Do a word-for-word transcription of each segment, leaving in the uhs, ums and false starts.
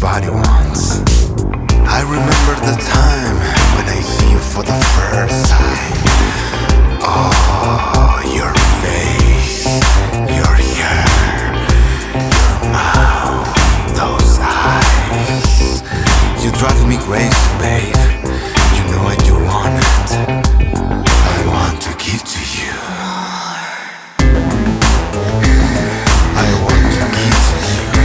everybody wants. I remember the time when I see you for the first time. Oh, your face, your hair, your mouth, those eyes. You drive me crazy, babe. You know what you want. I want to give to you. I want to give to you.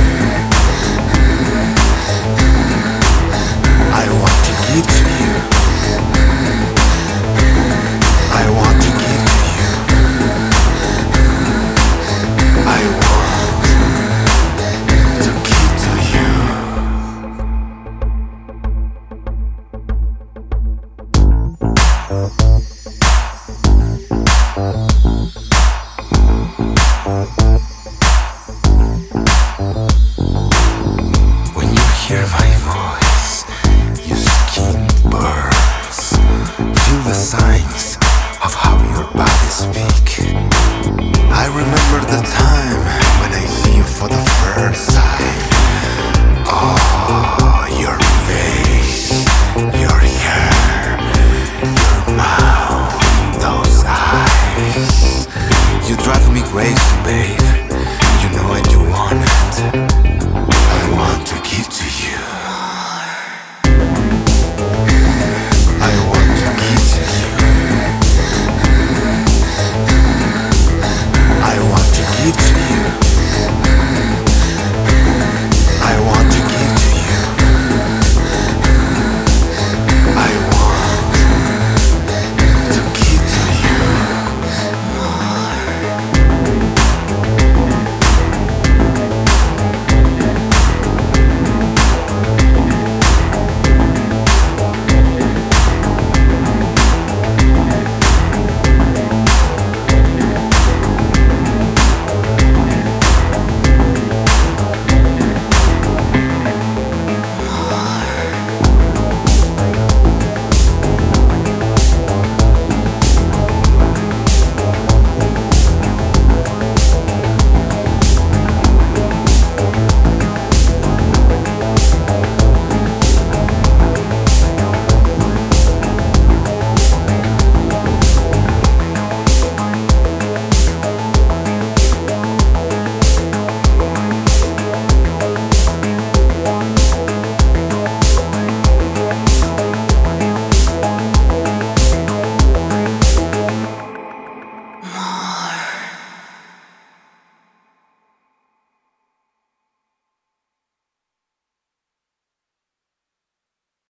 I want to give to you. I want to give to you. I want to give to you. When you hear my voice, your skin burns. Feel the signs of how your body speak. I remember the time when I see you for the first time.